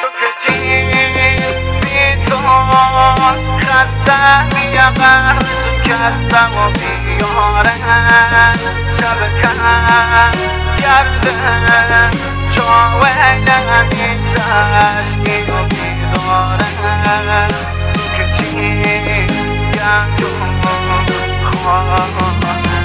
که چین بیتون خسته بیقر شکستم و بیارم شب کن گردم چاویل همیشه عشقی و بیدارم که چین گردم خواهم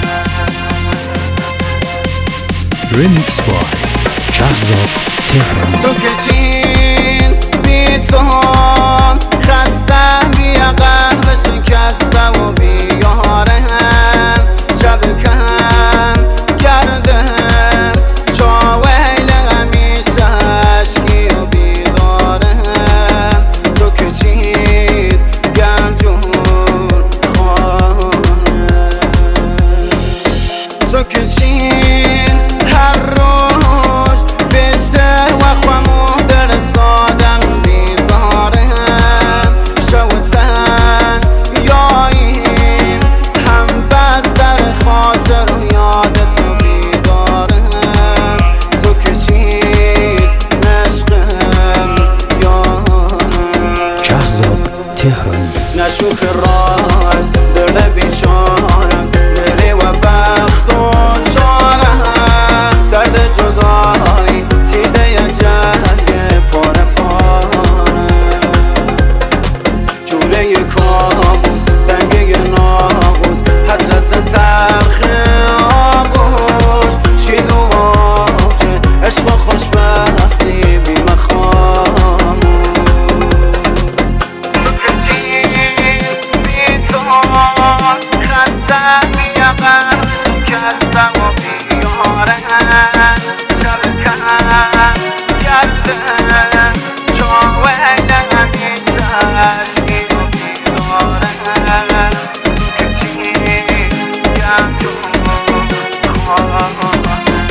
Remix by شهزاد تهرانی. تو که چین بیتون خسته بیقر شکسته و بیارم شب کن گردم چاویل همیشه عشقی و بیدارم تو که چین گردون خانه تو که چین هر روز بیشتر و خمو در سادم بیزارم شوتن یاییم هم بس در خاطر و یاد تو بیدارم تو که چین عشقم یارم شهزاد تهرانی. نشوخ راز دل بیچارم دلی و بخت و چارم درد جدایی چیده ی جنگ پاره پارم جوره ی کابوس دنگه ی ناقوس حسرت تلخ آغوش شید و واجه عشق و خوشبختی بی مخاموش خسته بیقر شکستم و بیارم شب کن گردم چاویل همیشه عشقی و بیدارم که چین گردون خواهم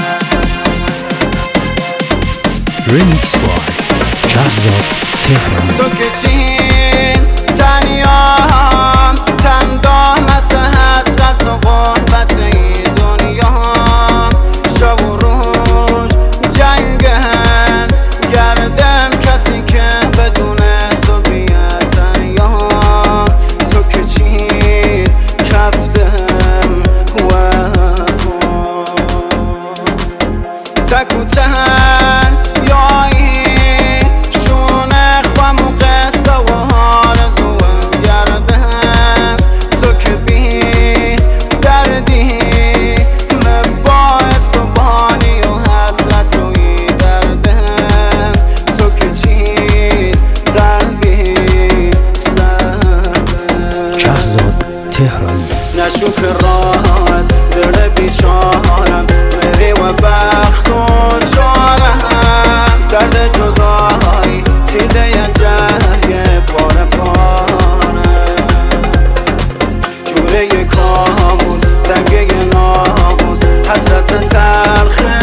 Remix by شهزاد تهرانی. تو که چین تنیام تندام از حسرت و غربت این دنیا شب و روز جنگن گردم کسی که بدون تو بیاد تنیام تو که چین کفتم و تک و تن یایی شونه خم و قصه و آرزوم گردم تو که بی دردی باعث و بانی و حسرت و ای دردم تو که چین قلبی سردم شهزاد تهرانی. نشوک راحت دل بیچارم مری و بخت و چارم درد جدایی چیده ی جنگ پاره پارم جوره ی کابوس دنگه ی ناقوس حسرت تلخ